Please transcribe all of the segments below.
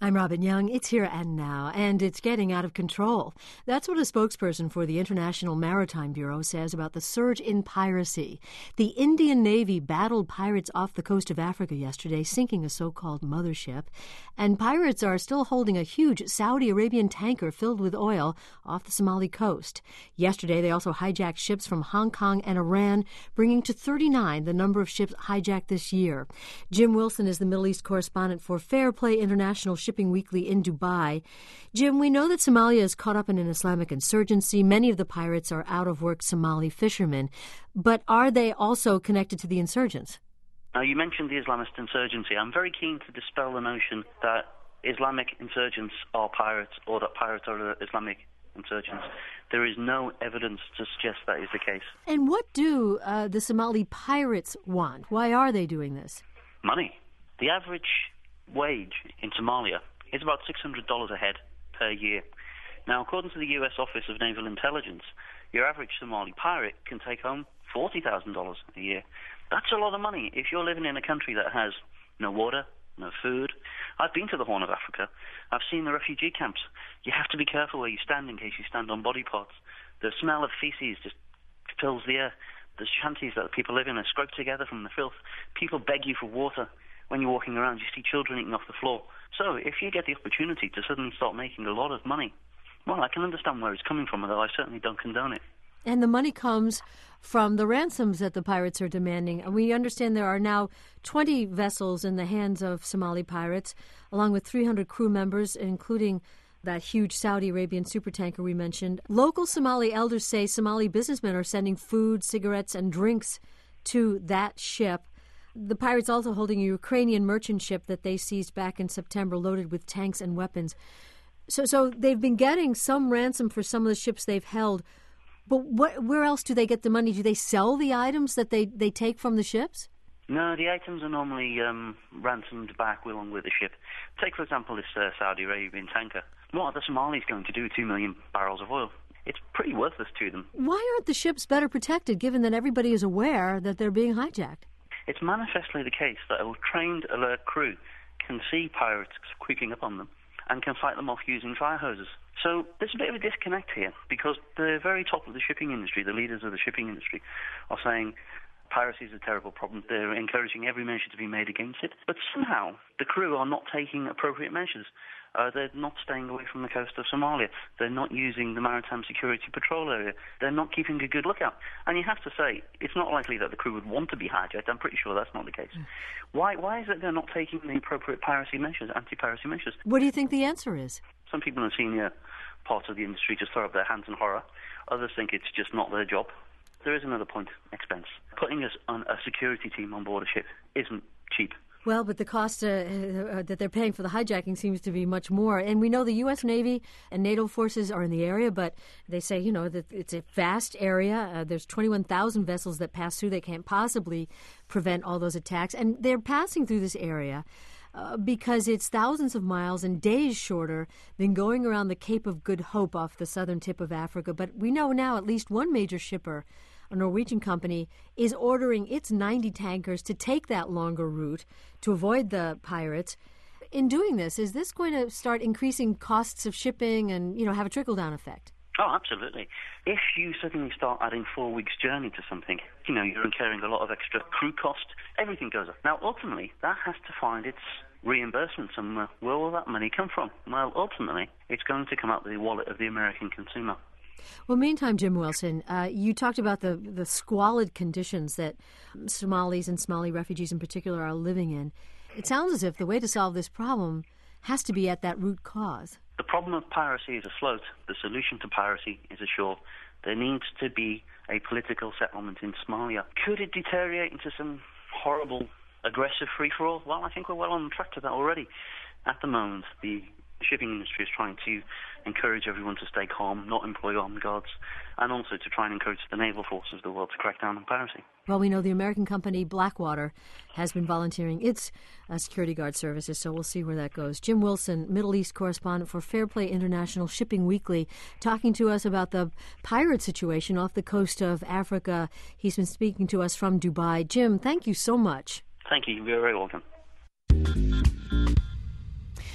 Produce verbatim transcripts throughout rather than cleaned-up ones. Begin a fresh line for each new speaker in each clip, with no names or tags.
I'm Robin Young. It's Here and Now, and it's getting out of control. That's what a spokesperson for the International Maritime Bureau says about the surge in piracy. The Indian Navy battled pirates off the coast of Africa yesterday, sinking a so-called mothership. And pirates are still holding a huge Saudi Arabian tanker filled with oil off the Somali coast. Yesterday, they also hijacked ships from Hong Kong and Iran, bringing to thirty-nine the number of ships hijacked this year. Jim Wilson is the Middle East correspondent for Fair Play International Shipping Weekly in Dubai. Jim, we know that Somalia is caught up in an Islamic insurgency. Many of the pirates are out-of-work Somali fishermen. But are they also connected to the insurgents?
Now, you mentioned the Islamist insurgency. I'm very keen to dispel the notion that Islamic insurgents are pirates or that pirates are Islamic insurgents. There is no evidence to suggest that is the case.
And what do uh, the Somali pirates want? Why are they doing this?
Money. The average wage in Somalia is about six hundred dollars a head per year. Now, according to the U S Office of Naval Intelligence, your average Somali pirate can take home forty thousand dollars a year. That's a lot of money if you're living in a country that has no water, no food. I've been to the Horn of Africa. I've seen the refugee camps. You have to be careful where you stand in case you stand on body parts. The smell of feces just fills the air. The shanties that people live in are scraped together from the filth. People beg you for water. When you're walking around, you see children eating off the floor. So if you get the opportunity to suddenly start making a lot of money, well, I can understand where it's coming from, although I certainly don't condone it.
And the money comes from the ransoms that the pirates are demanding. And we understand there are now twenty vessels in the hands of Somali pirates, along with three hundred crew members, including that huge Saudi Arabian supertanker we mentioned. Local Somali elders say Somali businessmen are sending food, cigarettes, and drinks to that ship. The pirates also holding a Ukrainian merchant ship that they seized back in September, loaded with tanks and weapons. So, so they've been getting some ransom for some of the ships they've held. But what, where else do they get the money? Do they sell the items that they, they take from the ships?
No, the items are normally um, ransomed back along with the ship. Take, for example, this uh, Saudi Arabian tanker. What are the Somalis going to do with two million barrels of oil? It's pretty worthless to them.
Why aren't the ships better protected, given that everybody is aware that they're being hijacked?
It's manifestly the case that a trained, alert crew can see pirates creeping up on them and can fight them off using fire hoses. So there's a bit of a disconnect here, because the very top of the shipping industry, the leaders of the shipping industry, are saying piracy is a terrible problem. They're encouraging every measure to be made against it. But somehow the crew are not taking appropriate measures. Uh, they're not staying away from the coast of Somalia. They're not using the Maritime Security Patrol area. They're not keeping a good lookout. And you have to say, it's not likely that the crew would want to be hijacked. I'm pretty sure that's not the case. Mm. Why, why is it they're not taking the appropriate piracy measures, anti-piracy measures?
What do you think the answer is?
Some people in the senior parts of the industry just throw up their hands in horror. Others think it's just not their job. There is another point: expense. Putting us on a security team on board a ship isn't cheap.
Well, but the cost uh, uh, that they're paying for the hijacking seems to be much more. And we know the U S Navy and NATO forces are in the area, but they say, you know, that it's a vast area. Uh, there's twenty-one thousand vessels that pass through. They can't possibly prevent all those attacks. And they're passing through this area uh, because it's thousands of miles and days shorter than going around the Cape of Good Hope off the southern tip of Africa. But we know now at least one major shipper, a Norwegian company, is ordering its ninety tankers to take that longer route to avoid the pirates. In doing this, is this going to start increasing costs of shipping and, you know, have a trickle-down effect?
Oh, absolutely. If you suddenly start adding four weeks' journey to something, you know, you're incurring a lot of extra crew cost. Everything goes up. Now, ultimately, that has to find its reimbursement somewhere. Where will that money come from? Well, ultimately, it's going to come out of the wallet of the American consumer.
Well, meantime, Jim Wilson, uh, you talked about the, the squalid conditions that Somalis and Somali refugees in particular are living in. It sounds as if the way to solve this problem has to be at that root cause.
The problem of piracy is afloat. The solution to piracy is ashore. There needs to be a political settlement in Somalia. Could it deteriorate into some horrible, aggressive free-for-all? Well, I think we're well on track to that already. At the moment, the shipping industry is trying to encourage everyone to stay calm, not employ armed guards, and also to try and encourage the naval forces of the world to crack down on piracy.
Well, we know the American company Blackwater has been volunteering its uh, security guard services, so we'll see where that goes. Jim Wilson, Middle East correspondent for Fair Play International Shipping Weekly, talking to us about the pirate situation off the coast of Africa. He's been speaking to us from Dubai. Jim, thank you so much.
Thank you. You're very welcome.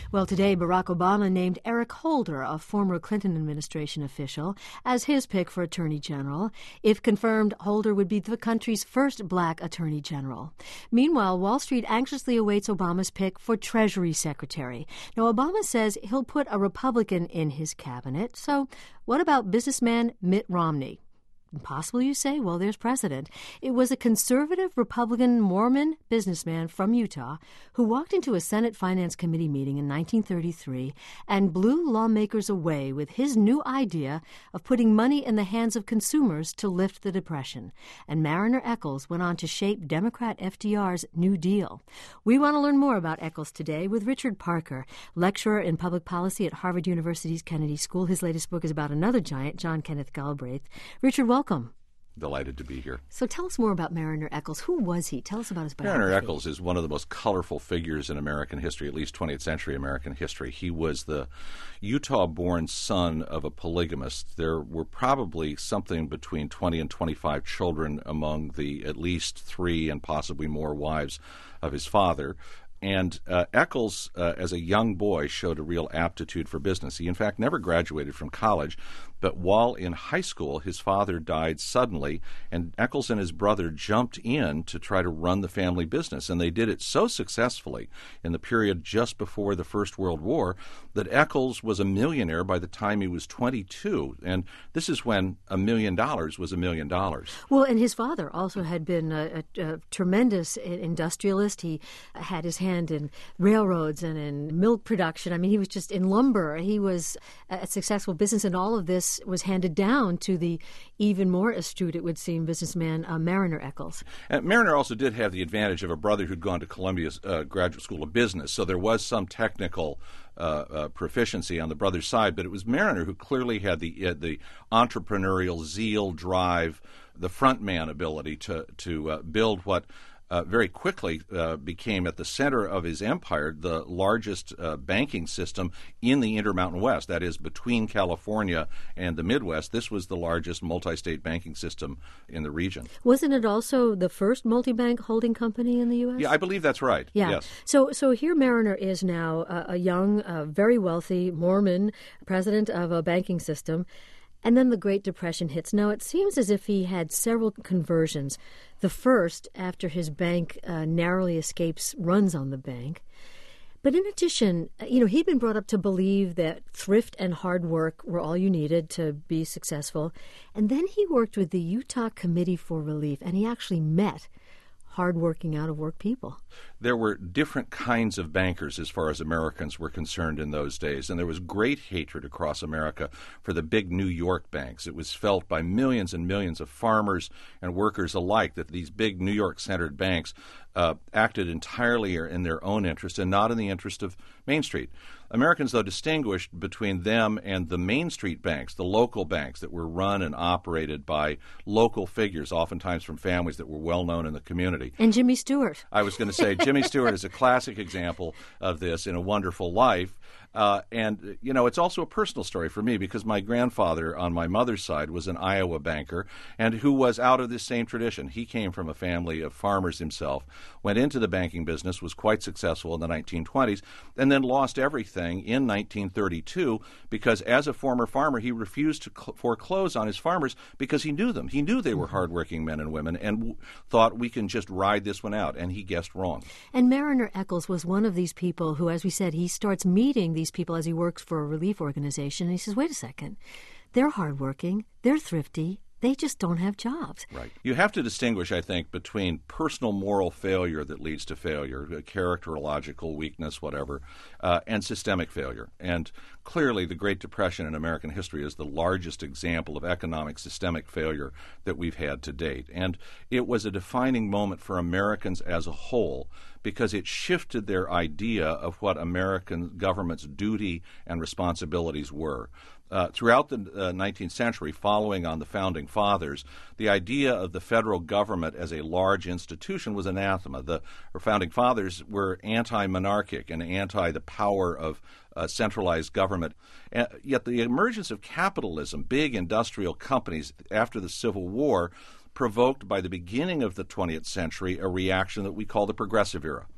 Well, today Barack Obama named Eric Holder, a former Clinton administration official, as his pick for Attorney General. If confirmed, Holder would be the country's first black Attorney General. Meanwhile, Wall Street anxiously awaits Obama's pick for Treasury Secretary. Now, Obama says he'll put a Republican in his cabinet. So what about businessman Mitt Romney? Impossible, you say? Well, there's precedent. It was a conservative Republican Mormon businessman from Utah who walked into a Senate Finance Committee meeting in nineteen thirty-three and blew lawmakers away with his new idea of putting money in the hands of consumers to lift the Depression. And Mariner Eccles went on to shape Democrat F D R's New Deal. We want to learn more about Eccles today with Richard Parker, lecturer in public policy at Harvard University's Kennedy School. His latest book is about another giant, John Kenneth Galbraith. Richard, welcome. Welcome.
Delighted to be here.
So tell us more about Mariner Eccles. Who was he? Tell us about his biography.
Mariner Eccles is one of the most colorful figures in American history, at least twentieth century American history. He was the Utah-born son of a polygamist. There were probably something between twenty and twenty-five children among the at least three and possibly more wives of his father. And uh, Eccles, uh, as a young boy, showed a real aptitude for business. He, in fact, never graduated from college, but while in high school, his father died suddenly, and Eccles and his brother jumped in to try to run the family business. And they did it so successfully in the period just before the First World War that Eccles was a millionaire by the time he was twenty-two. And this is when a million dollars was a million dollars.
Well, and his father also had been a, a, a tremendous industrialist. He had his hand in railroads and in milk production. I mean, he was just in lumber. He was a successful business, and all of this was handed down to the even more astute, it would seem, businessman uh, Mariner Eccles.
And Mariner also did have the advantage of a brother who'd gone to Columbia's uh, Graduate School of Business, so there was some technical uh, uh, proficiency on the brother's side, but it was Mariner who clearly had the uh, the entrepreneurial zeal, drive, the front man ability to, to uh, build what Uh, very quickly uh, became at the center of his empire the largest uh, banking system in the Intermountain West, that is, between California and the Midwest. This was the largest multi-state banking system in the region.
Wasn't it also the first multi-bank holding company in the U S?
Yeah, I believe that's right.
Yeah.
Yes.
So, so here Mariner is now uh, a young, uh, very wealthy Mormon president of a banking system. And then the Great Depression hits. Now, it seems as if he had several conversions. The first, after his bank uh, narrowly escapes runs on the bank. But in addition, you know, he'd been brought up to believe that thrift and hard work were all you needed to be successful. And then he worked with the Utah Committee for Relief, and he actually met hardworking, out-of-work people.
There were different kinds of bankers as far as Americans were concerned in those days, and there was great hatred across America for the big New York banks. It was felt by millions and millions of farmers and workers alike that these big New York-centered banks uh, acted entirely in their own interest and not in the interest of Main Street. Americans, though, distinguished between them and the Main Street banks, the local banks that were run and operated by local figures, oftentimes from families that were well-known in the community.
And Jimmy Stewart.
I was going to say Jimmy Stewart is a classic example of this in A Wonderful Life. Uh, and, you know, it's also a personal story for me because my grandfather on my mother's side was an Iowa banker and who was out of this same tradition. He came from a family of farmers himself, went into the banking business, was quite successful in the nineteen twenties, and then lost everything in nineteen thirty-two because as a former farmer, he refused to cl- foreclose on his farmers because he knew them. He knew they were hardworking men and women and w- thought we can just ride this one out, and he guessed wrong.
And Mariner Eccles was one of these people who, as we said, he starts meeting these people as he works for a relief organization, and he says, wait a second, they're hardworking, they're thrifty, they just don't have jobs.
Right. You have to distinguish, I think, between personal moral failure that leads to failure, characterological weakness, whatever, uh, and systemic failure. And clearly the Great Depression in American history is the largest example of economic systemic failure that we've had to date. And it was a defining moment for Americans as a whole because it shifted their idea of what American government's duty and responsibilities were. Uh, throughout the uh, nineteenth century, following on the Founding Fathers, the idea of the federal government as a large institution was anathema. The Founding Fathers were anti-monarchic and anti the power of uh, centralized government. Uh, yet the emergence of capitalism, big industrial companies after the Civil War, provoked by the beginning of the twentieth century a reaction that we call the Progressive Era.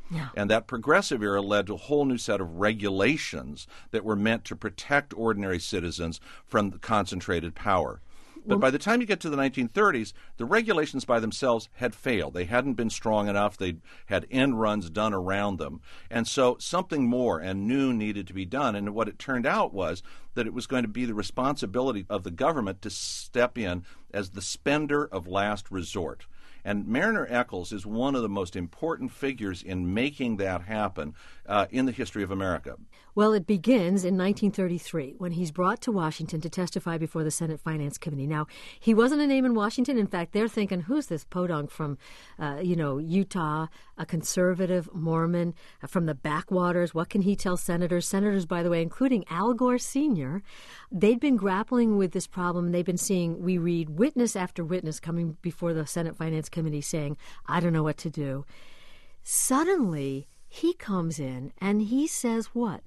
Yeah.
And that progressive era led to a whole new set of regulations that were meant to protect ordinary citizens from the concentrated power. But by the time you get to the nineteen thirties, the regulations by themselves had failed. They hadn't been strong enough. They had end runs done around them. And so something more and new needed to be done. And what it turned out was that it was going to be the responsibility of the government to step in as the spender of last resort. And Marriner Eccles is one of the most important figures in making that happen uh, in the history of America.
Well, it begins in nineteen thirty-three when he's brought to Washington to testify before the Senate Finance Committee. Now, he wasn't a name in Washington. In fact, they're thinking, who's this podunk from, uh, you know, Utah, a conservative Mormon uh, from the backwaters? What can he tell senators? Senators, by the way, including Al Gore Senior, they'd been grappling with this problem. They've been seeing, we read witness after witness coming before the Senate Finance Committee saying, I don't know what to do. Suddenly, he comes in and he says what?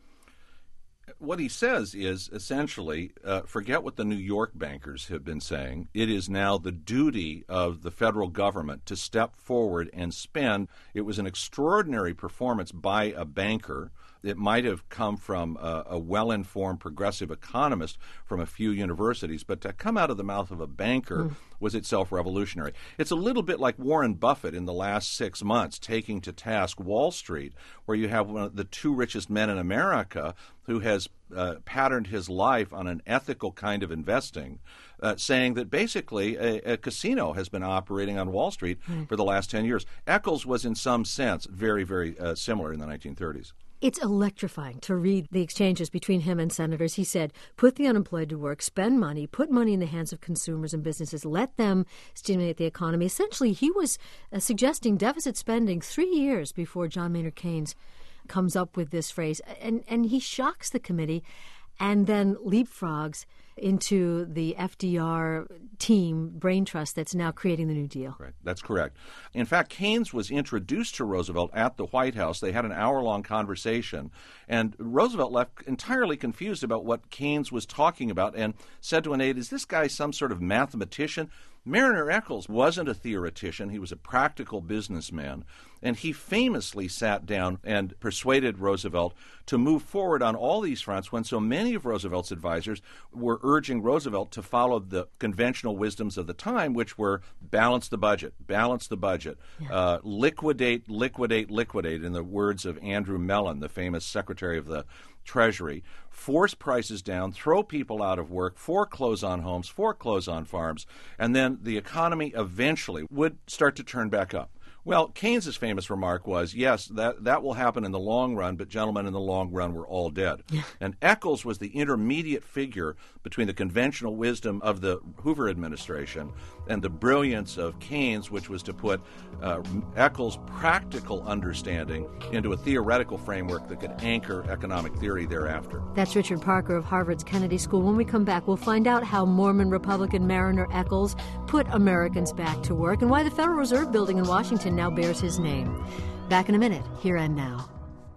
What he says is essentially, uh, forget what the New York bankers have been saying. It is now the duty of the federal government to step forward and spend. It was an extraordinary performance by a banker. It might have come from a, a well-informed progressive economist from a few universities, but to come out of the mouth of a banker mm. was itself revolutionary. It's a little bit like Warren Buffett in the last six months taking to task Wall Street, where you have one of the two richest men in America who has uh, patterned his life on an ethical kind of investing, uh, saying that basically a, a casino has been operating on Wall Street mm. for the last ten years. Eccles was in some sense very, very uh, similar in the nineteen thirties.
It's electrifying to read the exchanges between him and senators. He said, put the unemployed to work, spend money, put money in the hands of consumers and businesses, let them stimulate the economy. Essentially, he was uh, suggesting deficit spending three years before John Maynard Keynes comes up with this phrase. And, and he shocks the committee and then leapfrogs into the F D R team, Brain Trust, that's now creating the New Deal.
Right, that's correct. In fact, Keynes was introduced to Roosevelt at the White House. They had an hour-long conversation, and Roosevelt left entirely confused about what Keynes was talking about and said to an aide, is this guy some sort of mathematician? Marriner Eccles wasn't a theoretician. He was a practical businessman, and he famously sat down and persuaded Roosevelt to move forward on all these fronts when so many of Roosevelt's advisors were urging Roosevelt to follow the conventional wisdoms of the time, which were balance the budget, balance the budget, yeah. uh, liquidate, liquidate, liquidate, in the words of Andrew Mellon, the famous Secretary of the Treasury, force prices down, throw people out of work, foreclose on homes, foreclose on farms, and then the economy eventually would start to turn back up. Well, Keynes's famous remark was, yes, that, that will happen in the long run, but gentlemen, in the long run, we're all dead. Yeah. And Eccles was the intermediate figure between the conventional wisdom of the Hoover administration and the brilliance of Keynes, which was to put uh, Eccles' practical understanding into a theoretical framework that could anchor economic theory thereafter.
That's Richard Parker of Harvard's Kennedy School. When we come back, we'll find out how Mormon Republican Marriner Eccles put Americans back to work and why the Federal Reserve Building in Washington now bears his name. Back in a minute, Here and Now.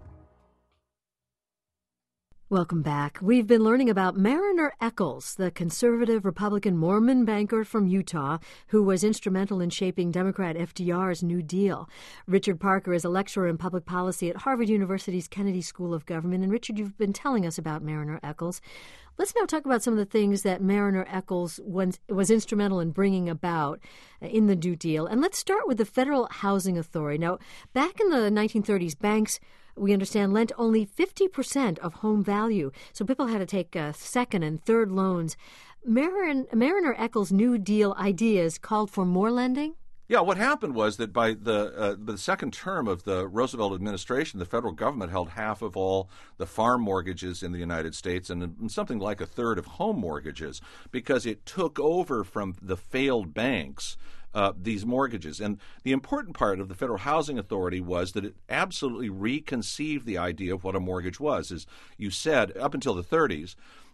Welcome back. We've been learning about Marriner Eccles, the conservative Republican Mormon banker from Utah who was instrumental in shaping Democrat F D R's New Deal. Richard Parker is a lecturer in public policy at Harvard University's Kennedy School of Government. And Richard, you've been telling us about Marriner Eccles. Let's now talk about some of the things that Marriner Eccles was, was instrumental in bringing about in the New Deal. And let's start with the Federal Housing Authority. Now, back in the nineteen thirties, banks, we understand, lent only fifty percent of home value. So people had to take uh, second and third loans. Marriner, Marriner Eccles' New Deal ideas called for more lending?
Yeah, what happened was that by the uh, the second term of the Roosevelt administration, the federal government held half of all the farm mortgages in the United States and something like a third of home mortgages because it took over from the failed banks uh, these mortgages. And the important part of the Federal Housing Authority was that it absolutely reconceived the idea of what a mortgage was. As you said, up until the thirties,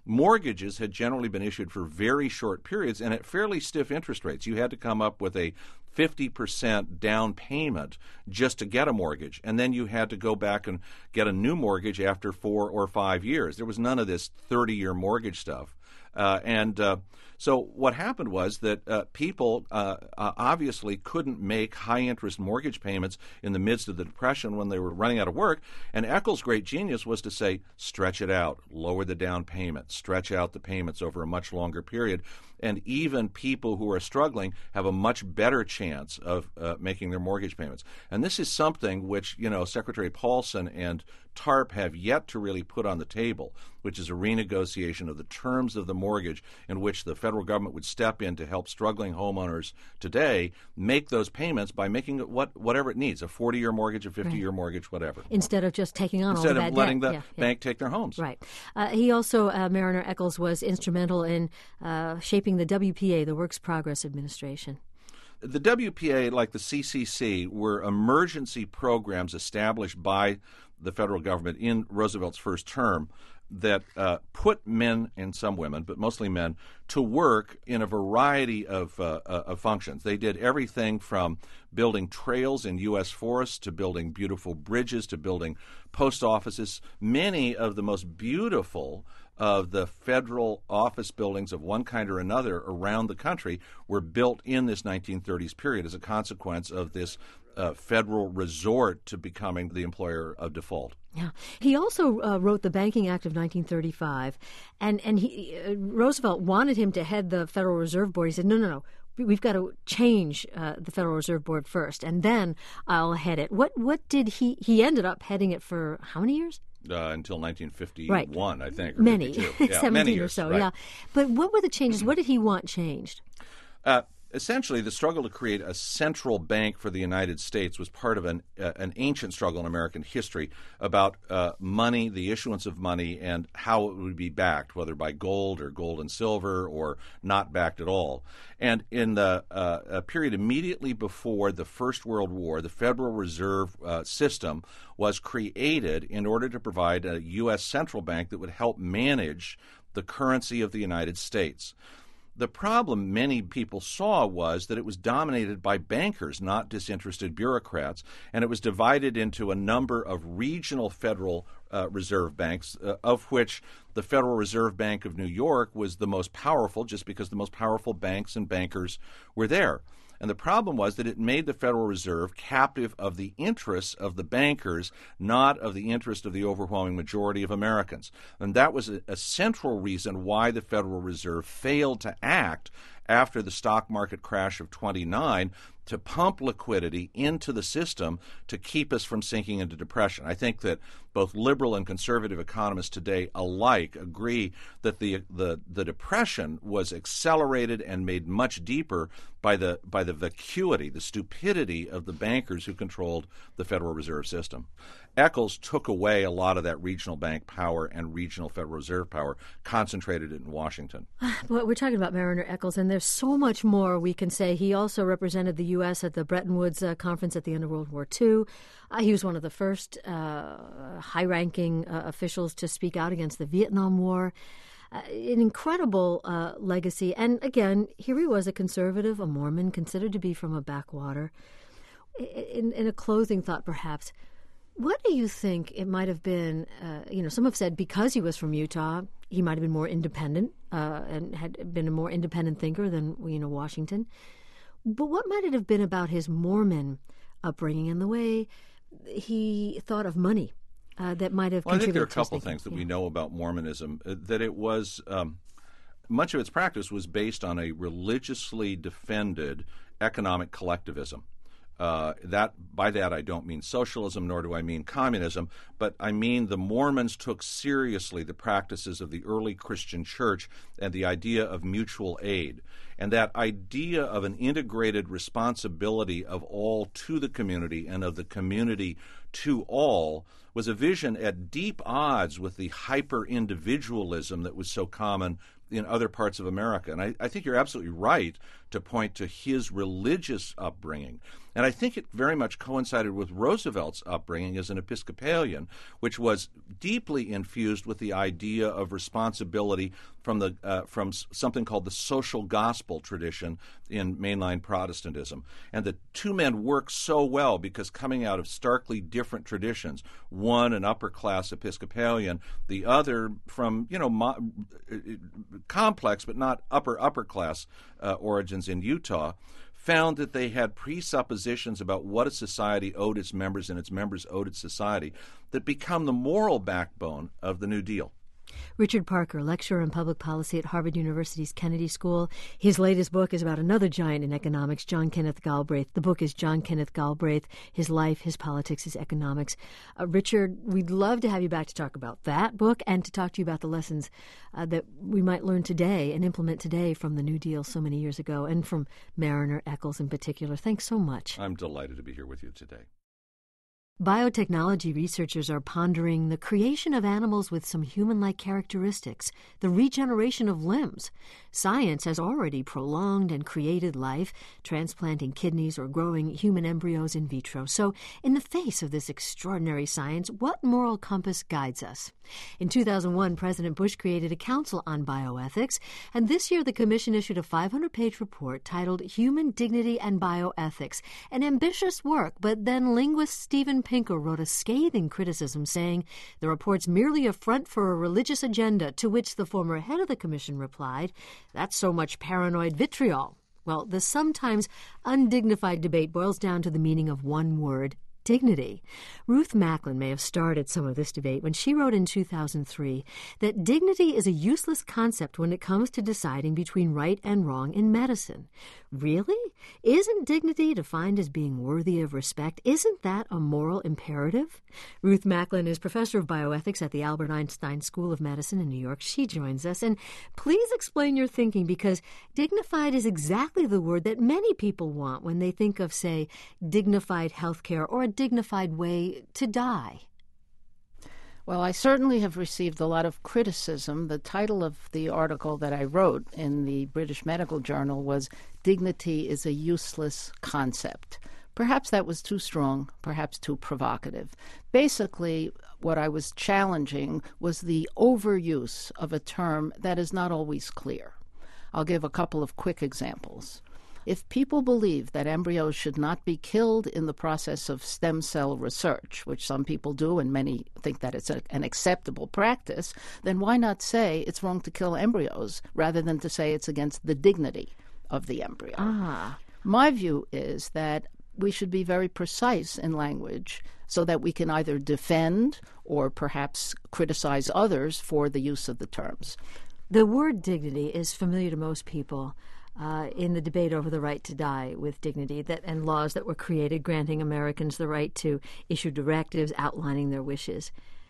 mortgages had generally been issued for very short periods and at fairly stiff interest rates. You had to come up with a fifty percent down payment just to get a mortgage, and then you had to go back and get a new mortgage after four or five years. There was none of this thirty-year mortgage stuff. Uh, and uh, so what happened was that uh, people uh, uh, obviously couldn't make high-interest mortgage payments in the midst of the Depression when they were running out of work. And Eccles' great genius was to say, stretch it out, lower the down payment, stretch out the payments over a much longer period. And even people who are struggling have a much better chance of uh, making their mortgage payments. And this is something which, you know, Secretary Paulson and TARP have yet to really put on the table, which is a renegotiation of the terms of the mortgage in which the federal government would step in to help struggling homeowners today make those payments by making it what whatever it needs, a forty-year mortgage, a fifty-year right. mortgage, whatever.
Instead of just taking on
Instead
all the bad
of letting
debt.
the
yeah,
bank
yeah.
take their homes.
Right. Uh, he also, uh, Mariner Eccles, was instrumental in uh, shaping the W P A, the Works Progress Administration.
The W P A, like the C C C, were emergency programs established by the federal government in Roosevelt's first term that uh, put men and some women, but mostly men, to work in a variety of, uh, uh, of functions. They did everything from building trails in U S forests to building beautiful bridges to building post offices. Many of the most beautiful of the federal office buildings of one kind or another around the country were built in this nineteen thirties period as a consequence of this uh, federal resort to becoming the employer of default.
Yeah, he also uh, wrote the Banking Act of nineteen thirty-five, and and he, uh, Roosevelt wanted him to head the Federal Reserve Board. He said, no, no, no. We've got to change uh, the Federal Reserve Board first, and then I'll head it. What what did he? He ended up heading it for how many years?
Uh, until nineteen fifty-one, right. I think. Or
many,
yeah,
seventeen
many
or
years,
so.
right.
Yeah, but what were the changes? What did he want changed?
Uh, essentially, the struggle to create a central bank for the United States was part of an uh, an ancient struggle in American history about uh, money, the issuance of money, and how it would be backed, whether by gold or gold and silver or not backed at all. And in the uh, a period immediately before the First World War, the Federal Reserve uh, System was created in order to provide a U S central bank that would help manage the currency of the United States. The problem many people saw was that it was dominated by bankers, not disinterested bureaucrats, and it was divided into a number of regional Federal uh, Reserve banks, uh, of which the Federal Reserve Bank of New York was the most powerful just because the most powerful banks and bankers were there. And the problem was that it made the Federal Reserve captive of the interests of the bankers, not of the interest of the overwhelming majority of Americans. And that was a, a central reason why the Federal Reserve failed to act after the stock market crash of twenty-nine to pump liquidity into the system to keep us from sinking into depression. I think that both liberal and conservative economists today alike agree that the the, the depression was accelerated and made much deeper by the by the vacuity, the stupidity of the bankers who controlled the Federal Reserve System. Eccles took away a lot of that regional bank power and regional Federal Reserve power, concentrated it in Washington.
Well, we're talking about Mariner Eccles, and there's so much more we can say. He also represented the U S at the Bretton Woods uh, conference at the end of World War Two. Uh, he was one of the first uh, high-ranking uh, officials to speak out against the Vietnam War. Uh, an incredible uh, legacy. And again, here he was, a conservative, a Mormon, considered to be from a backwater. In, in a closing thought, perhaps, what do you think it might have been? Uh, you know, some have said because he was from Utah, he might have been more independent uh, and had been a more independent thinker than, you know, Washington. But what might it have been about his Mormon upbringing and the way he thought of money uh, that might have
well,
contributed to
I think there are a
his
couple
thinking?
things that
yeah.
we know about Mormonism, uh, that it was um, much of its practice was based on a religiously defended economic collectivism. Uh, that by that I don't mean socialism, nor do I mean communism, but I mean the Mormons took seriously the practices of the early Christian church and the idea of mutual aid. And that idea of an integrated responsibility of all to the community and of the community to all was a vision at deep odds with the hyper-individualism that was so common in other parts of America. And I, I think you're absolutely right to point to his religious upbringing. And I think it very much coincided with Roosevelt's upbringing as an Episcopalian, which was deeply infused with the idea of responsibility from the uh, from something called the social gospel tradition in mainline Protestantism. And the two men work so well because coming out of starkly different traditions, one an upper-class Episcopalian, the other from, you know, mo- complex but not upper, upper-class uh, origins in Utah, found that they had presuppositions about what a society owed its members and its members owed its society that become the moral backbone of the New Deal.
Richard Parker, lecturer in public policy at Harvard University's Kennedy School. His latest book is about another giant in economics, John Kenneth Galbraith. The book is John Kenneth Galbraith, His Life, His Politics, His Economics. Uh, Richard, we'd love to have you back to talk about that book and to talk to you about the lessons uh, that we might learn today and implement today from the New Deal so many years ago and from Mariner Eccles in particular. Thanks so much.
I'm delighted to be here with you today.
Biotechnology researchers are pondering the creation of animals with some human-like characteristics, the regeneration of limbs. Science has already prolonged and created life, transplanting kidneys or growing human embryos in vitro. So, in the face of this extraordinary science, what moral compass guides us? In two thousand one, President Bush created a council on bioethics, and this year the commission issued a five hundred page report titled Human Dignity and Bioethics, an ambitious work, but then linguist Steven Pinker wrote a scathing criticism saying the report's merely a front for a religious agenda, to which the former head of the commission replied, "That's so much paranoid vitriol." Well, the sometimes undignified debate boils down to the meaning of one word: dignity. Ruth Macklin may have started some of this debate when she wrote in two thousand three that dignity is a useless concept when it comes to deciding between right and wrong in medicine. Really? Isn't dignity defined as being worthy of respect? Isn't that a moral imperative? Ruth Macklin is professor of bioethics at the Albert Einstein School of Medicine in New York. She joins us. And please explain your thinking, because dignified is exactly the word that many people want when they think of, say, dignified health care or a dignified way to die.
Well, I certainly have received a lot of criticism. The title of the article that I wrote in the British Medical Journal was "Dignity is a Useless Concept." Perhaps that was too strong, perhaps too provocative. Basically, what I was challenging was the overuse of a term that is not always clear. I'll give a couple of quick examples. If people believe that embryos should not be killed in the process of stem cell research, which some people do and many think that it's a, an acceptable practice, then why not say it's wrong to kill embryos rather than to say it's against the dignity of the embryo?
Ah.
My view is that we should be very precise in language so that we can either defend or perhaps criticize others for the use of the terms.
The word dignity is familiar to most people. Uh, in the debate over the right to die with dignity that and laws that were created granting Americans the right to issue directives outlining their wishes.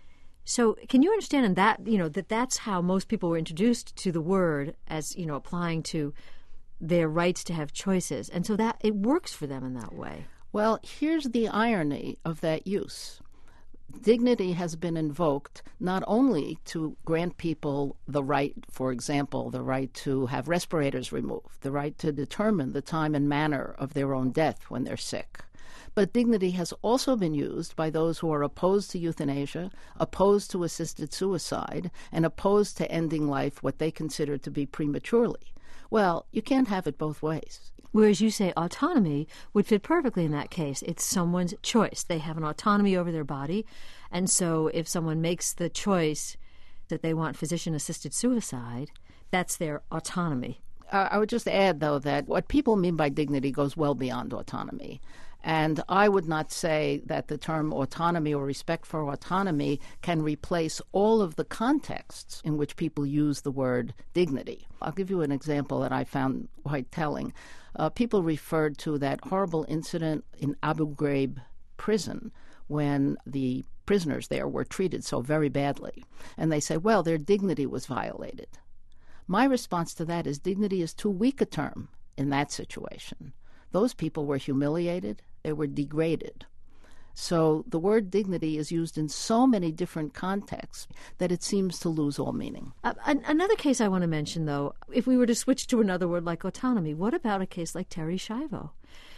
So can you understand in that, you know, that that's how most people were introduced to the word as, you know, applying to their rights to have choices. And so that it works for them in that way.
Well, here's the irony of that use. Dignity has been invoked not only to grant people the right, for example, the right to have respirators removed, the right to determine the time and manner of their own death when they're sick, but dignity has also been used by those who are opposed to euthanasia, opposed to assisted suicide, and opposed to ending life what they consider to be prematurely. Well, you can't have it both ways.
Whereas you say autonomy would fit perfectly in that case. It's someone's choice. They have an autonomy over their body. And so if someone makes the choice that they want physician-assisted suicide, that's their autonomy.
Uh, I would just add, though, that what people mean by dignity goes well beyond autonomy. And I would not say that the term autonomy or respect for autonomy can replace all of the contexts in which people use the word dignity. I'll give you an example that I found quite telling. Uh, people referred to that horrible incident in Abu Ghraib prison when the prisoners there were treated so very badly. And they say, well, their dignity was violated. My response to that is dignity is too weak a term in that situation. Those people were humiliated. They were degraded. So the word dignity is used in so many different contexts that it seems to lose all meaning.
Uh, an- another case I want to mention, though, if we were to switch to another word like autonomy, what about a case like Terri Schiavo?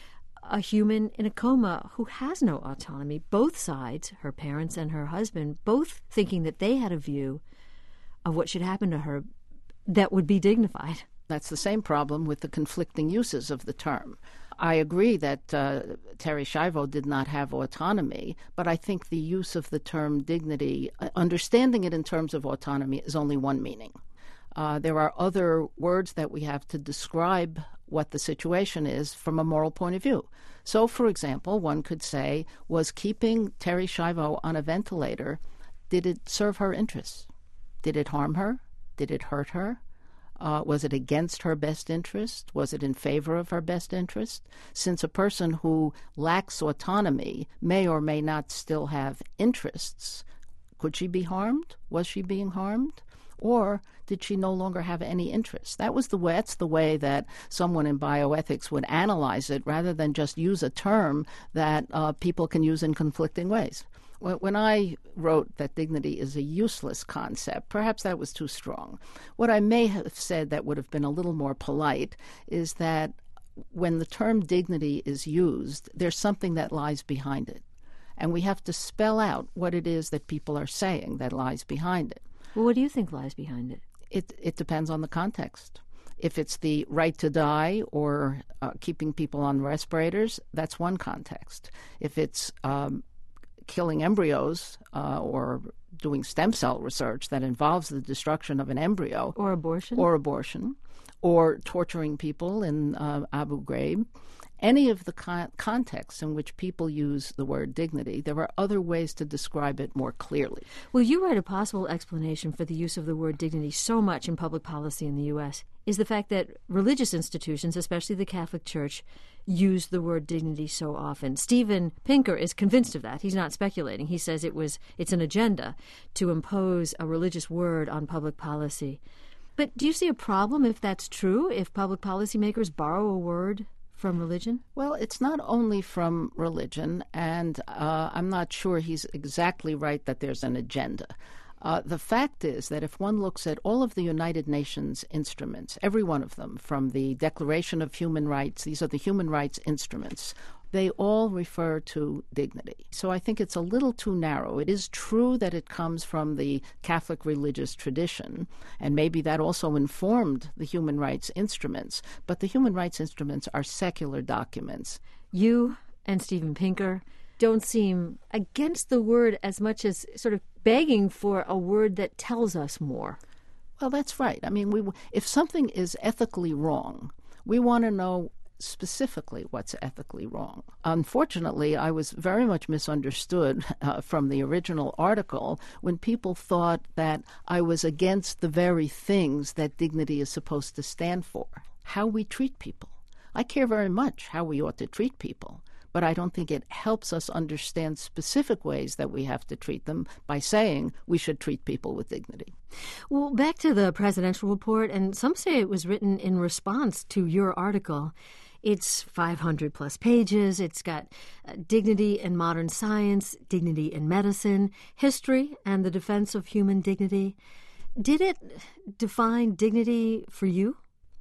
a human in a coma who has no autonomy. Both sides, her parents and her husband, both thinking that they had a view of what should happen to her that would be dignified.
That's the same problem with the conflicting uses of the term. I agree that uh, Terri Schiavo did not have autonomy, but I think the use of the term dignity, uh, understanding it in terms of autonomy, is only one meaning. Uh, there are other words that we have to describe what the situation is from a moral point of view. So, for example, one could say, was keeping Terri Schiavo on a ventilator, did it serve her interests? Did it harm her? Did it hurt her? Uh, was it against her best interest? Was it in favor of her best interest? Since a person who lacks autonomy may or may not still have interests, could she be harmed? Was she being harmed? Or did she no longer have any interest? That was the way, that's the way that someone in bioethics would analyze it, rather than just use a term that uh, people can use in conflicting ways. When I wrote that dignity is a useless concept, perhaps that was too strong. What I may have said that would have been a little more polite is that when the term dignity is used, there's something that lies behind it. And we have to spell out what it is that people are saying that lies behind it.
Well, what do you think lies behind it?
It, it depends on the context. If it's the right to die or uh, keeping people on respirators, that's one context. If it's um, killing embryos uh, or doing stem cell research that involves the destruction of an embryo.
Or abortion.
Or abortion. Or torturing people in uh, Abu Ghraib. Any of the con- contexts in which people use the word dignity, there are other ways to describe it more clearly.
Well, you write a possible explanation for the use of the word dignity so much in public policy in the U S is the fact that religious institutions, especially the Catholic Church, use the word dignity so often. Steven Pinker is convinced of that. He's not speculating. He says it was it's an agenda to impose a religious word on public policy. But do you see a problem if that's true, if public policymakers borrow a word from religion?
Well, it's not only from religion, and uh, I'm not sure he's exactly right that there's an agenda. Uh, the fact is that if one looks at all of the United Nations instruments, every one of them, from the Declaration of Human Rights, these are the human rights instruments, they all refer to dignity. So I think it's a little too narrow. It is true that it comes from the Catholic religious tradition, and maybe that also informed the human rights instruments, but the human rights instruments are secular documents.
You and Steven Pinker don't seem against the word as much as sort of begging for a word that tells us more.
Well, that's right. I mean, we, if something is ethically wrong, we want to know specifically what's ethically wrong. Unfortunately, I was very much misunderstood uh, from the original article when people thought that I was against the very things that dignity is supposed to stand for, how we treat people. I care very much how we ought to treat people, but I don't think it helps us understand specific ways that we have to treat them by saying we should treat people with dignity.
Well, back to the presidential report, and some say it was written in response to your article. It's five hundred plus pages. It's got uh, dignity in modern science, dignity in medicine, history, and the defense of human dignity. Did it define dignity for you?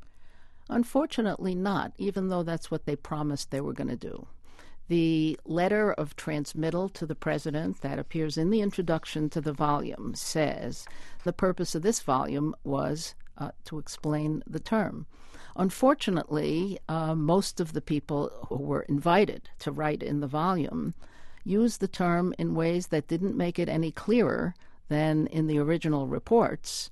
Unfortunately not, even though that's what they promised they were going to do. The letter of transmittal to the president that appears in the introduction to the volume says the purpose of this volume was uh, to explain the term. Unfortunately, uh, most of the people who were invited to write in the volume used the term in ways that didn't make it any clearer than in the original reports,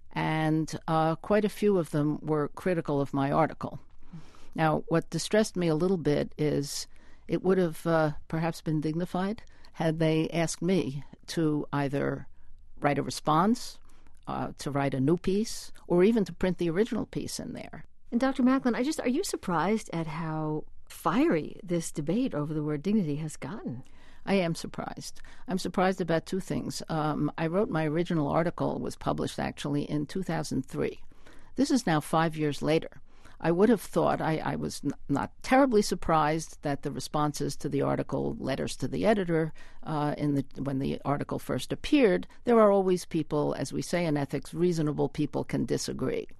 and uh, quite a few of them were critical of my article. Now, what distressed me a little bit is it would have uh, perhaps been dignified had they asked me to either write a response, uh, to write a new piece, or even to print the original piece in there.
And Doctor Macklin, I just are you surprised at how fiery this debate over the word dignity has gotten?
I am surprised. I'm surprised about two things. Um, I wrote my original article, was published actually in two thousand three. This is now five years later. I would have thought, I, I was n- not terribly surprised that the responses to the article, letters to the editor, uh, in the, when the article first appeared, there are always people, as we say in ethics, reasonable people can disagree.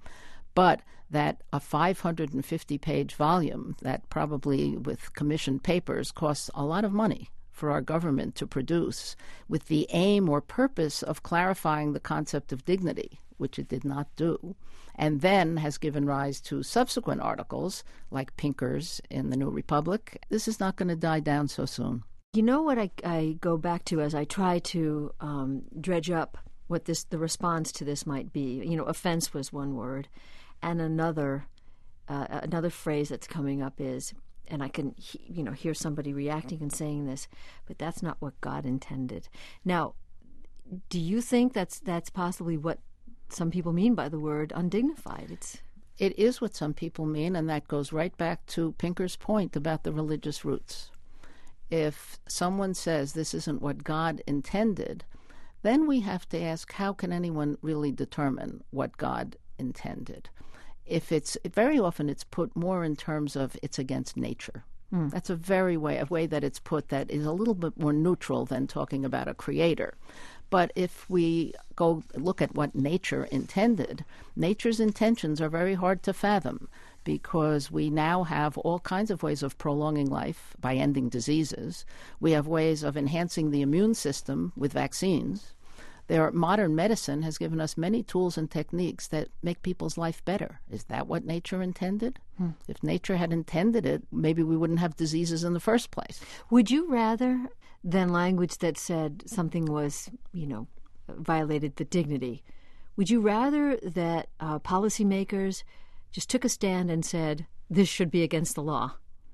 but that a five hundred fifty page volume that probably with commissioned papers costs a lot of money for our government to produce with the aim or purpose of clarifying the concept of dignity, which it did not do, and then has given rise to subsequent articles like Pinker's in the New Republic. This is not going to die down so soon.
You know what I, I go back to as I try to um, dredge up what this the response to this might be. You know, offense was one word, and another uh, another phrase that's coming up is, and I can he, you know hear somebody reacting and saying this, but that's not what God intended. Now, do you think that's that's possibly what some people mean by the word undignified? It's
it is what some people mean, and that goes right back to Pinker's point about the religious roots. If someone says this isn't what God intended, then we have to ask, how can anyone really determine what God intended? If it's very often it's put more in terms of it's against nature. Mm. That's a very way a way that it's put that is a little bit more neutral than talking about a creator. But if we go look at what nature intended, nature's intentions are very hard to fathom, because we now have all kinds of ways of prolonging life by ending diseases. We have ways of enhancing the immune system with vaccines. There, modern medicine has given us many tools and techniques that make people's life better. Is that what nature intended? Hmm. If nature had intended it, maybe we wouldn't have diseases in the first place.
Would you rather than language that said something was, you know, violated the dignity, would you rather that uh, policymakers just took a stand and said, this should be against the law?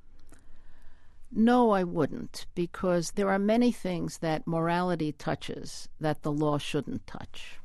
No, I wouldn't, because there are many things that morality touches that the law shouldn't touch.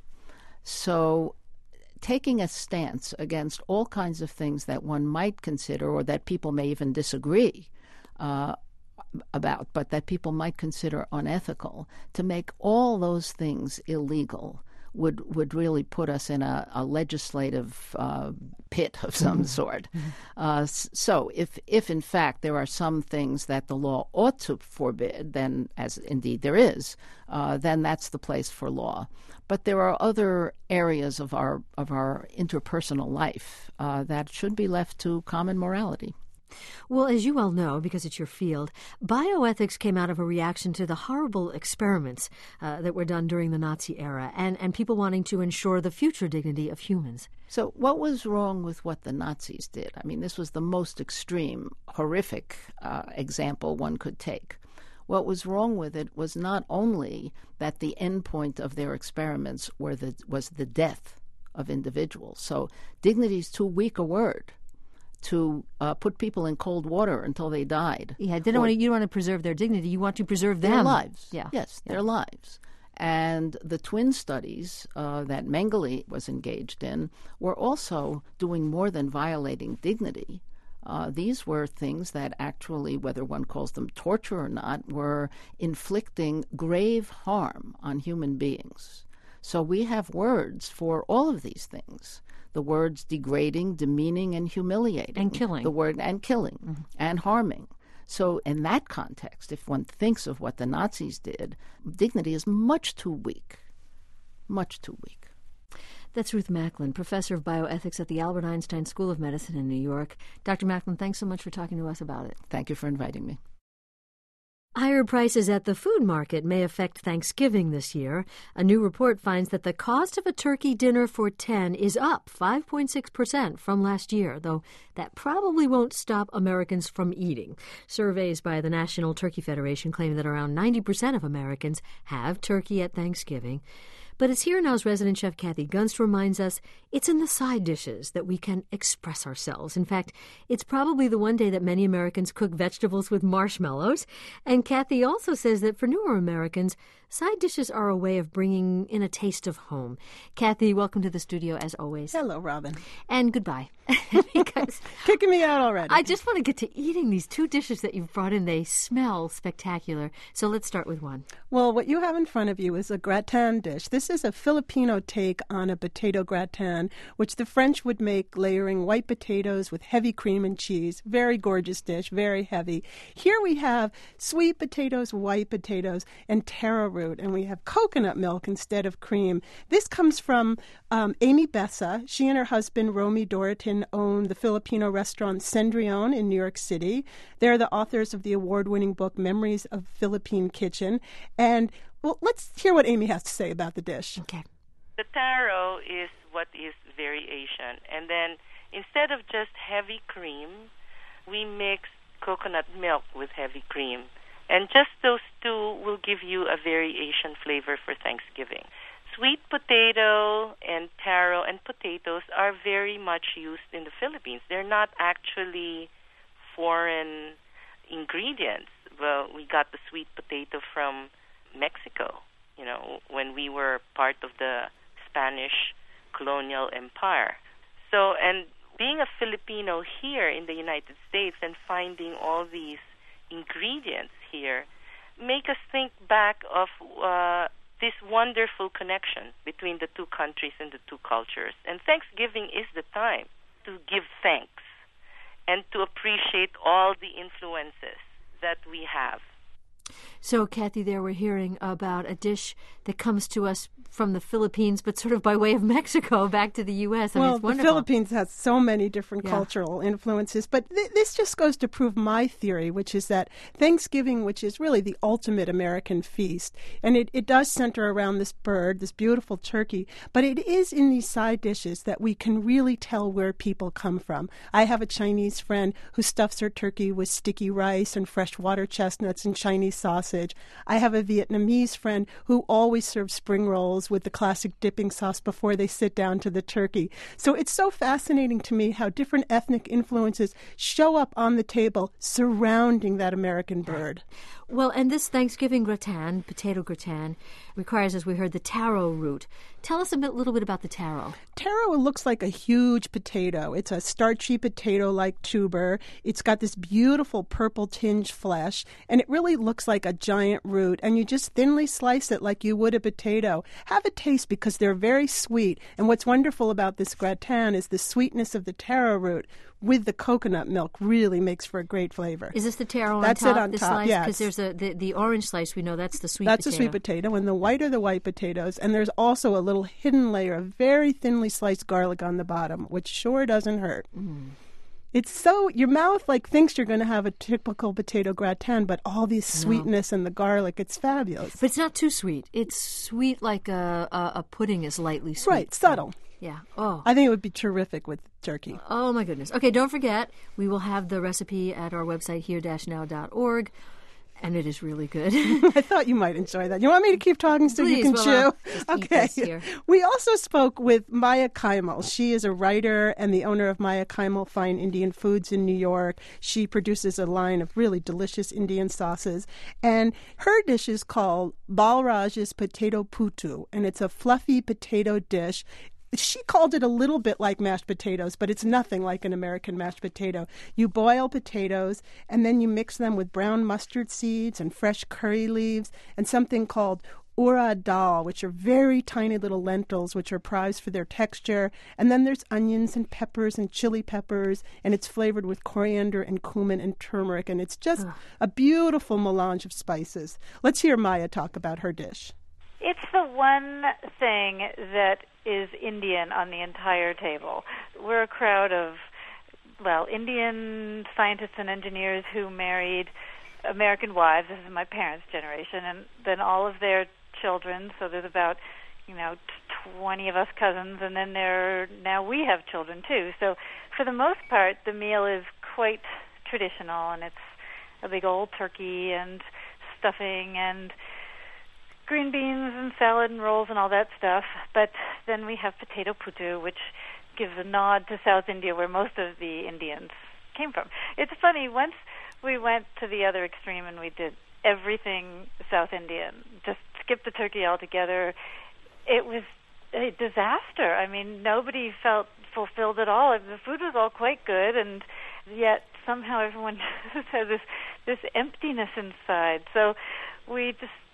So taking a stance against all kinds of things that one might consider, or that people may even disagree uh, about, but that people might consider unethical, to make all those things illegal would would really put us in a, a legislative uh, pit of some mm-hmm. sort. Mm-hmm. Uh, so if, if in fact there are some things that the law ought to forbid, then, as indeed there is, uh, then that's the place for law. But there are other areas of our, of our interpersonal life uh, that should be left to common morality.
Well, as you well know, because it's your field, bioethics came out of a reaction to the horrible experiments uh, that were done during the Nazi era and, and people wanting to ensure the future dignity of humans.
So what was wrong with what the Nazis did? I mean, this was the most extreme, horrific uh, example one could take. What was wrong with it was not only that the end point of their experiments were the, was the death of individuals. So dignity is too weak a word to uh, put people in cold water until they died.
Yeah, they don't want to, you don't want to preserve their dignity. You want to preserve them.
Their lives.
Yeah.
Yes,
yeah.
their lives. And the twin studies uh, that Mengele was engaged in were also doing more than violating dignity. Uh, these were things that actually, whether one calls them torture or not, were inflicting grave harm on human beings. So we have words for all of these things. The words degrading, demeaning, and humiliating.
And killing.
The word and killing mm-hmm. and harming. So in that context, if one thinks of what the Nazis did, dignity is much too weak, much too weak.
That's Ruth Macklin, professor of bioethics at the Albert Einstein School of Medicine in New York. Doctor Macklin, thanks so much for talking to us about it.
Thank you for inviting me.
Higher prices at the food market may affect Thanksgiving this year. A new report finds that the cost of a turkey dinner for ten is up five point six percent from last year, though that probably won't stop Americans from eating. Surveys by the National Turkey Federation claim that around ninety percent of Americans have turkey at Thanksgiving. But as Here Now's resident chef Kathy Gunst reminds us, it's in the side dishes that we can express ourselves. In fact, it's probably the one day that many Americans cook vegetables with marshmallows. And Kathy also says that for newer Americans, side dishes are a way of bringing in a taste of home. Kathy, welcome to the studio as always.
Hello, Robin.
And goodbye. Because
kicking me out already.
I just want to get to eating these two dishes that you've brought in. They smell spectacular. So let's start with one.
Well, what you have in front of you is a gratin dish. This is a Filipino take on a potato gratin, which the French would make layering white potatoes with heavy cream and cheese. Very gorgeous dish, very heavy. Here we have sweet potatoes, white potatoes, and taro root, and we have coconut milk instead of cream. This comes from um, Amy Bessa. She and her husband, Romy Doritin, own the Filipino restaurant Cendrillon in New York City. They're the authors of the award-winning book Memories of Philippine Kitchen. And well, let's hear what Amy has to say about the dish.
Okay.
The taro is what is very Asian. And then instead of just heavy cream, we mix coconut milk with heavy cream. And just those two will give you a very Asian flavor for Thanksgiving. Sweet potato and taro and potatoes are very much used in the Philippines. They're not actually foreign ingredients. Well, we got the sweet potato from Mexico, you know, when we were part of the Spanish colonial empire. So, and being a Filipino here in the United States and finding all these ingredients here make us think back of uh, this wonderful connection between the two countries and the two cultures. And Thanksgiving is the time to give thanks and to appreciate all the influences that we have.
So, Kathy, there we're hearing about a dish that comes to us from the Philippines, but sort of by way of Mexico back to the U S. I
well,
mean, it's
the
wonderful.
Philippines has so many different
Yeah.
cultural influences. But th- this just goes to prove my theory, which is that Thanksgiving, which is really the ultimate American feast, and it, it does center around this bird, this beautiful turkey, but it is in these side dishes that we can really tell where people come from. I have a Chinese friend who stuffs her turkey with sticky rice and fresh water chestnuts and Chinese sausage. I have a Vietnamese friend who always serves spring rolls with the classic dipping sauce before they sit down to the turkey. So it's so fascinating to me how different ethnic influences show up on the table surrounding that American bird.
Well, and this Thanksgiving gratin, potato gratin, requires, as we heard, the taro root. Tell us a bit, little bit about the taro.
Taro looks like a huge potato. It's a starchy potato-like tuber. It's got this beautiful purple tinge flesh, and it really looks like a giant root, and you just thinly slice it like you would a potato. Have a taste because they're very sweet, and what's wonderful about this gratin is the sweetness of the taro root with the coconut milk really makes for a great flavor.
Is this the taro on
That's
top?
it on
this
top,
slice?
yes.
Because there's a the, the orange slice. We know that's the sweet
That's
potato.
a sweet potato, and the white are the white potatoes. And there's also a little hidden layer of very thinly sliced garlic on the bottom, which sure doesn't hurt. Mm. It's so, your mouth like thinks you're going to have a typical potato gratin, but all this sweetness no. and the garlic, it's fabulous.
But it's not too sweet. It's sweet like a, a, a pudding is lightly sweet.
Right, subtle.
Yeah. Oh.
I think it would be terrific with turkey.
Oh, my goodness. Okay, don't forget, we will have the recipe at our website, here dash now dot org, and it is really good.
I thought you might enjoy that. You want me to keep talking so
Please,
you can
well,
chew?
I'll just eat
Okay.
this here.
We also spoke with Maya Kaimal. She is a writer and the owner of Maya Kaimal Fine Indian Foods in New York. She produces a line of really delicious Indian sauces. And her dish is called Balraj's Potato Putu, and it's a fluffy potato dish. She called it a little bit like mashed potatoes, but it's nothing like an American mashed potato. You boil potatoes, and then you mix them with brown mustard seeds and fresh curry leaves and something called urad dal, which are very tiny little lentils, which are prized for their texture. And then there's onions and peppers and chili peppers, and it's flavored with coriander and cumin and turmeric, and it's just Ugh. a beautiful melange of spices. Let's hear Maya talk about her dish.
It's the one thing that is Indian on the entire table. We're a crowd of, well, Indian scientists and engineers who married American wives. This is my parents' generation, and then all of their children. So there's about, you know, twenty of us cousins, and then there now we have children too. So for the most part, the meal is quite traditional, and it's a big old turkey and stuffing and green beans and salad and rolls and all that stuff. But then we have potato putu, which gives a nod to South India, where most of the Indians came from. It's funny, once we went to the other extreme and we did everything South Indian, just skipped the turkey altogether, it was a disaster. I mean, nobody felt fulfilled at all. The food was all quite good, and yet somehow everyone has this, this emptiness inside. So we just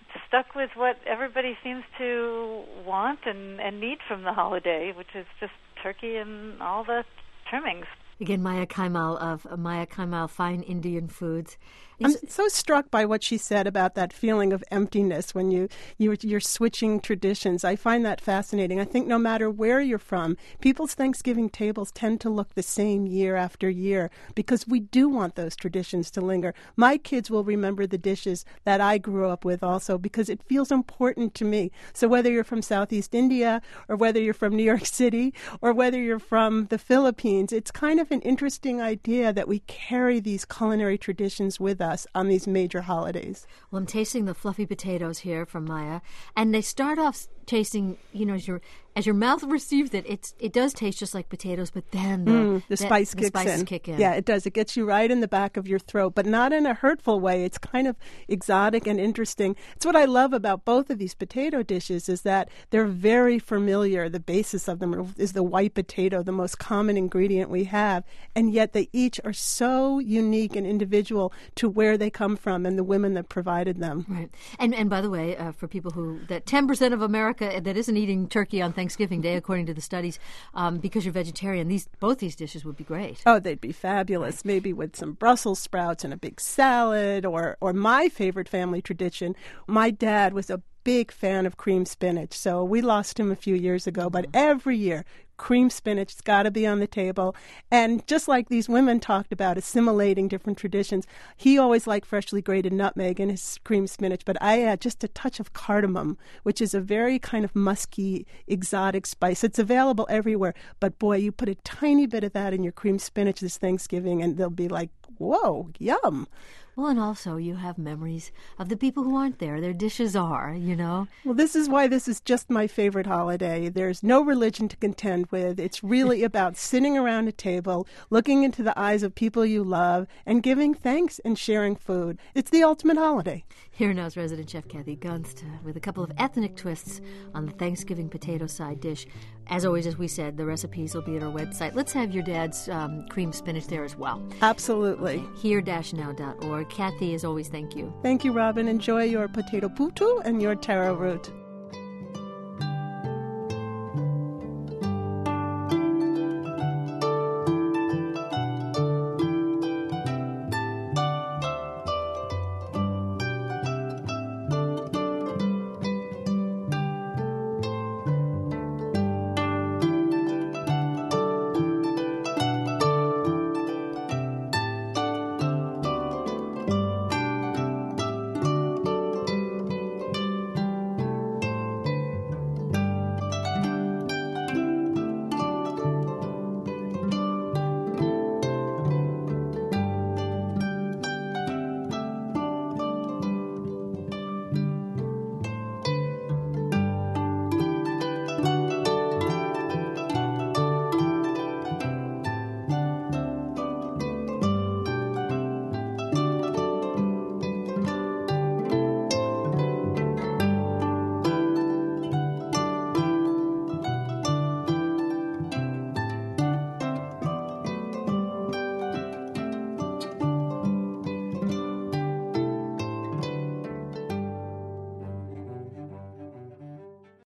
stuck with what everybody seems to want and, and need from the holiday, which is just turkey and all the trimmings.
Again, Maya Kaimal of Maya Kaimal Fine Indian Foods.
I'm so struck by what she said about that feeling of emptiness when you, you, you're switching traditions. I find that fascinating. I think no matter where you're from, people's Thanksgiving tables tend to look the same year after year because we do want those traditions to linger. My kids will remember the dishes that I grew up with also because it feels important to me. So whether you're from Southeast India or whether you're from New York City or whether you're from the Philippines, it's kind of an interesting idea that we carry these culinary traditions with us on these major holidays.
Well, I'm tasting the fluffy potatoes here from Maya, and they start off tasting, you know, as your as your mouth receives it, it's it does taste just like potatoes, but then the,
mm, the
the
spice
the
kicks
spices
in.
kick in.
Yeah, it does. It gets you right in the back of your throat, but not in a hurtful way. It's kind of exotic and interesting. It's what I love about both of these potato dishes is that they're very familiar. The basis of them is the white potato, the most common ingredient we have, and yet they each are so unique and individual to where they come from and the women that provided them.
Right. And and by the way, uh, for people who, that ten percent of America that isn't eating turkey on Thanksgiving Day, according to the studies, um, because you're vegetarian, these both these dishes would be great.
Oh, they'd be fabulous. Maybe with some Brussels sprouts and a big salad, or or my favorite family tradition. My dad was a big fan of cream spinach, so we lost him a few years ago, but every year cream spinach has got to be on the table. And just like these women talked about assimilating different traditions, he always liked freshly grated nutmeg in his cream spinach, but I add just a touch of cardamom, which is a very kind of musky, exotic spice. It's available everywhere, but boy, you put a tiny bit of that in your cream spinach this Thanksgiving and they'll be like, whoa, yum.
Well, and also you have memories of the people who aren't there. Their dishes are, you know.
Well, this is why this is just my favorite holiday. There's no religion to contend with. It's really about sitting around a table, looking into the eyes of people you love, and giving thanks and sharing food. It's the ultimate holiday.
Here now's resident chef Kathy Gunst uh, with a couple of ethnic twists on the Thanksgiving potato side dish. As always, as we said, the recipes will be at our website. Let's have your dad's um, cream spinach there as well.
Absolutely.
here dash now dot org. Kathy, as always, thank you.
Thank you, Robin. Enjoy your potato putu and your taro root.